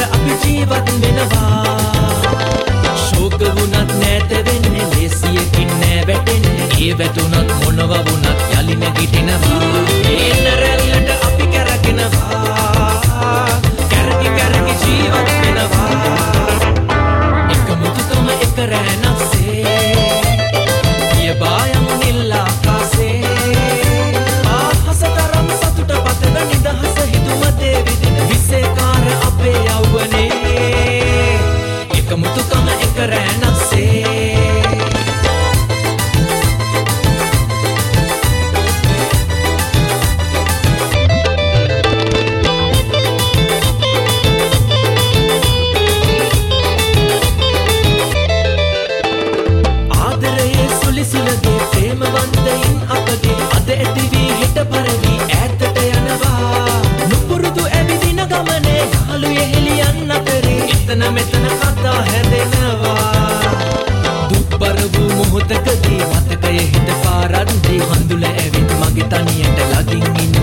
අපි ජීවත් වෙනවා ශෝක වුණත් නැත වෙන්නේ ලේසියකින් නෑ වැටෙන්නේ ඒ වැටුණත් මොනවා වුණත් යලි නැගිටිනවා ඒ නරල්ලට අපි කරගෙනවා කරකි කරකි ජීවත් වෙනවා එක මුතුකම එක රැනක්සේ ය බායම නිල් ආකාසේ ආහස තරම් සතුට පතන නිදහස හිතුමතේ විදින විසේකාර අපේ යවුවනේ එක මුතුකම එක රැනක්සේ සුලගේ ප්‍රේමවන්තයින් අපගේ අද ඇතිවී හිට පරවී ඈතට යනවා නුපුරුදු ඇවිදින ගමනේ යාළු එහෙලියන් අතරේ එතන මෙතන කතා හැදෙනවා දුක්බර වූ මොහොතකදී මතකයේ හිත පාරද්දී හඳුල ඇවිත් මගේ තනියට ළඟින්